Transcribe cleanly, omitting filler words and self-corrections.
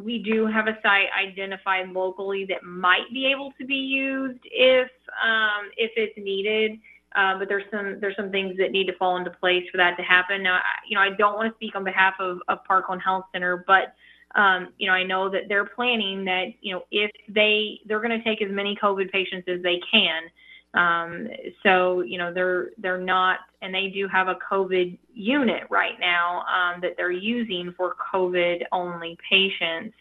we do have a site identified locally that might be able to be used if it's needed. But there's some things that need to fall into place for that to happen. Now, I don't want to speak on behalf of Parkland Health Center, but I know that they're planning that, if they're going to take as many COVID patients as they can. So, they're not, and they do have a COVID unit right now that they're using for COVID only patients.